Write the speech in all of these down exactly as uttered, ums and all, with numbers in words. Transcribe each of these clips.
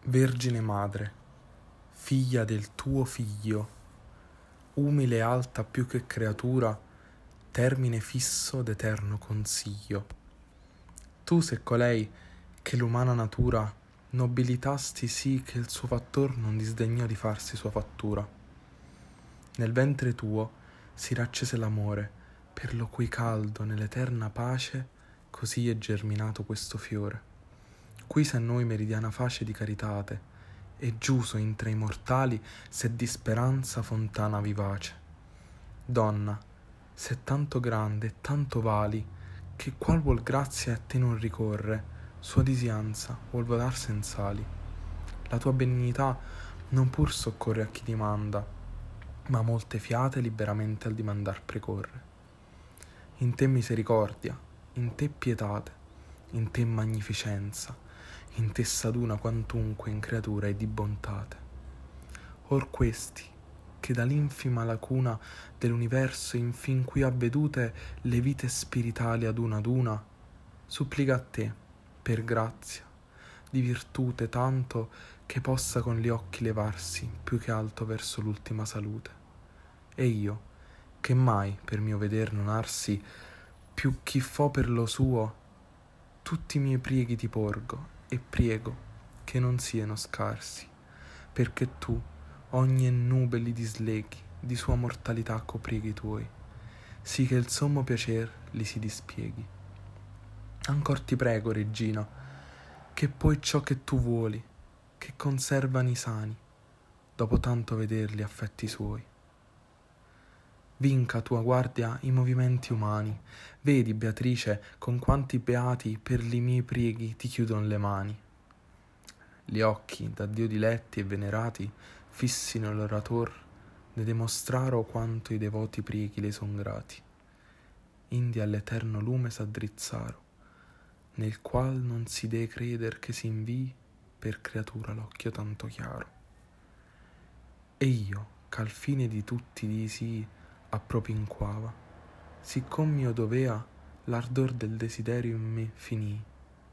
Vergine Madre, figlia del tuo Figlio, umile e alta più che creatura, termine fisso d'eterno consiglio. Tu sei colei che l'umana natura nobilitasti sì che il suo fattor non disdegnò di farsi sua fattura. Nel ventre tuo si raccese l'amore, per lo cui caldo nell'eterna pace così è germinato questo fiore. Qui se noi meridiana face di caritate, e giuso intra i mortali s'è di speranza fontana vivace. Donna, se tanto grande e tanto vali, che qual vuol grazia a te non ricorre, sua disianza vuol volar senz'ali. La tua benignità non pur soccorre a chi dimanda, ma molte fiate liberamente al dimandar precorre. In te misericordia, in te pietate, in te magnificenza, in te s'aduna quantunque in creatura è di bontate. Or questi, che dall'infima lacuna dell'universo infin qui avvedute le vite spiritali ad una ad una, supplica a te, per grazia, di virtute tanto che possa con gli occhi levarsi più che alto verso l'ultima salute. E io, che mai per mio veder non arsi più chi fo per lo suo, tutti i miei prieghi ti porgo e priego che non siano scarsi, perché tu ogni nube li disleghi, di sua mortalità coprighi tuoi, sì che il sommo piacer li si dispieghi. Ancor ti prego, Regina, che poi ciò che tu vuoli, che conservano i sani, dopo tanto vederli affetti suoi. Vinca tua guardia i movimenti umani, vedi, Beatrice, con quanti beati per li miei prieghi ti chiudon le mani. Gli occhi, da Dio diletti e venerati, fissino l'orator, ne dimostraro quanto i devoti prieghi le son grati. Indi all'eterno lume s'addrizzaro, nel qual non si dee creder che si invii per creatura l'occhio tanto chiaro. E io, ch'al fine di tutti di sì appropinquava, siccom mio dovea, l'ardor del desiderio in me finii.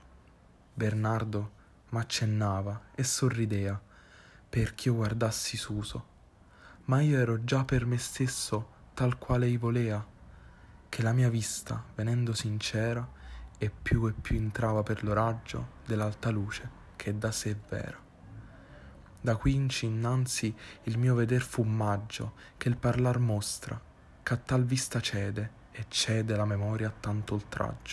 Bernardo m'accennava e sorridea, perch'io guardassi suso, ma io ero già per me stesso tal quale ei volea, che la mia vista, venendo sincera, e più e più intrava per lo raggio dell'alta luce che da sé è vera. Da quinci innanzi il mio veder fu maggio che il parlar mostra, ch'a tal vista cede e cede la memoria a tanto oltraggio.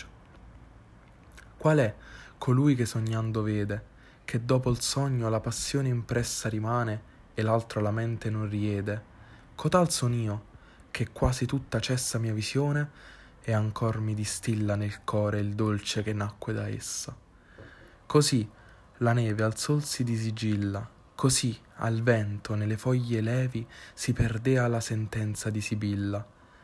Qual è colui che sognando vede, che dopo il sogno la passione impressa rimane e l'altro la mente non riede? Cotal son io, che quasi tutta cessa mia visione e ancor mi distilla nel core il dolce che nacque da essa. Così la neve al sol si disigilla, così al vento nelle foglie levi si perdea la sentenza di Sibilla.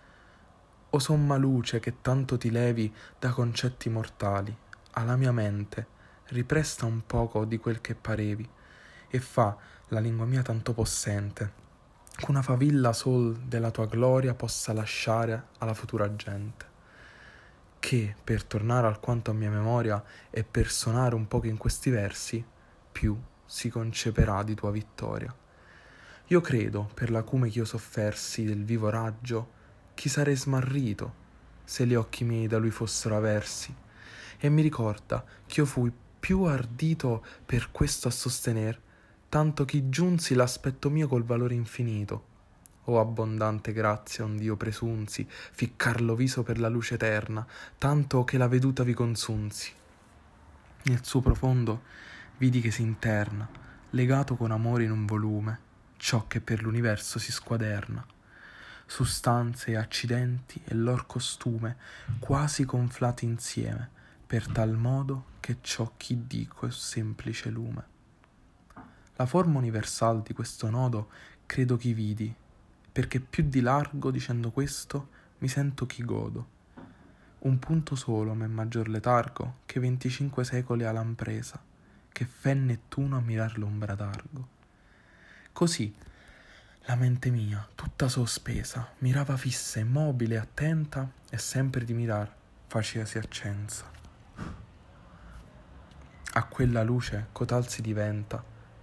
O somma luce che tanto ti levi da concetti mortali, alla mia mente ripresta un poco di quel che parevi e fa la lingua mia tanto possente ch'una favilla sol della tua gloria possa lasciare alla futura gente, che per tornare alquanto a mia memoria e per sonare un poco in questi versi più si conceperà di tua vittoria. Io credo, per l'acume ch'io soffersi del vivo raggio, chi sarei smarrito se gli occhi miei da lui fossero aversi, e mi ricorda ch'io fui più ardito per questo a sostener, tanto che giunsi l'aspetto mio col valore infinito. O abbondante grazia ond'io presunzi ficcar lo viso per la luce eterna, tanto che la veduta vi consunzi. Nel suo profondo vidi che si interna, legato con amore in un volume, ciò che per l'universo si squaderna. Sustanze e accidenti e lor costume quasi conflati insieme, per tal modo che ciò chi dico è semplice lume. La forma universal di questo nodo credo chi vidi, perché più di largo dicendo questo mi sento chi godo. Un punto solo m'è maggior letargo che venticinque secoli ha l'ampresa, che fe Nettuno a mirar l'ombra d'argo. Così la mente mia, tutta sospesa, mirava fissa, immobile, attenta, e sempre di mirar facevasi accensa. A quella luce cotal si diventa,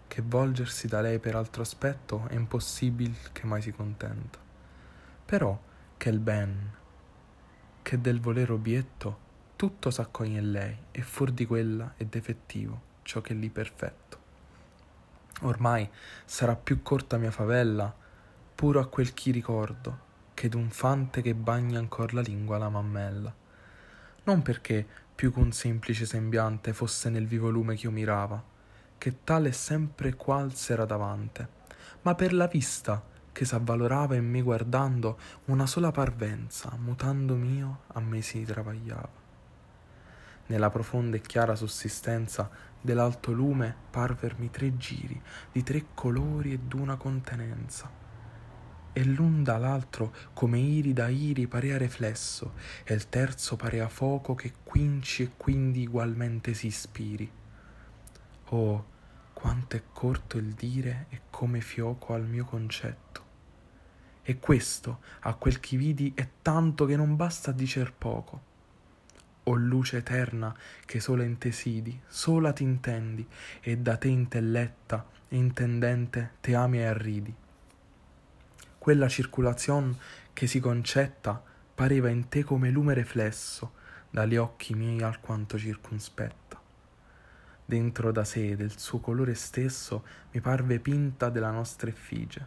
che volgersi da lei per altro aspetto è impossibil che mai si contenta. Però che il ben, che del voler obietto, tutto s'accoglie in lei, e fuor di quella è defettivo ciò che lì perfetto. Ormai sarà più corta mia favella, puro a quel chi ricordo, che d'un fante che bagna ancor la lingua alla mammella. Non perché più che un semplice sembiante fosse nel vivo lume ch'io mirava, che tale sempre qual s'era davante, ma per la vista che s'avvalorava in me guardando una sola parvenza, mutando mio, a me si travagliava. Nella profonda e chiara sussistenza dell'alto lume parvermi tre giri di tre colori e d'una contenenza, e l'un dall'altro come iri da iri parea reflesso, e il terzo parea foco che quinci e quindi igualmente si ispiri. Oh, quanto è corto il dire e come fioco al mio concetto. E questo, a quel chi vidi, è tanto che non basta a dicer poco. O luce eterna che sola in te sidi, sola t'intendi, e da te intelletta e intendente te ami e arridi. Quella circulazion che si concetta pareva in te come lume reflesso dagli occhi miei alquanto circunspetta. Dentro da sé del suo colore stesso mi parve pinta della nostra effigie,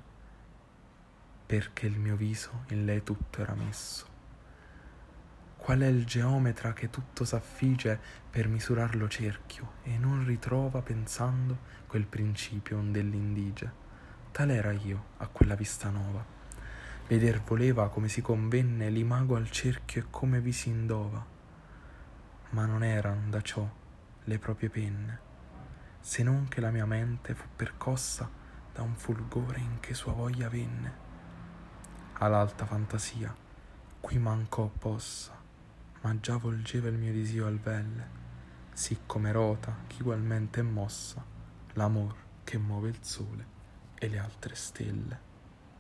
perché il mio viso in lei tutto era messo. Qual è il geometra che tutto s'affige per misurarlo cerchio e non ritrova pensando quel principio ond'ell'indige? Tal era io a quella vista nova. Veder voleva come si convenne l'imago al cerchio e come vi si indova, ma non eran da ciò le proprie penne, se non che la mia mente fu percossa da un fulgore in che sua voglia venne. All'alta fantasia qui mancò possa, ma già volgeva il mio disio al velle, sì come rota ch'igualmente è mossa l'amor che muove il sole e le altre stelle.